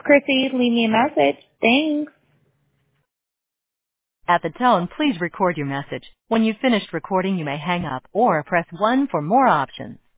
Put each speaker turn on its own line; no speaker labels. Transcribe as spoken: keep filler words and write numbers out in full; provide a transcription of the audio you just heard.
Proceed, leave me a message. Thanks.
At the tone, please record your message. When you've finished recording, you may hang up or press one for more options.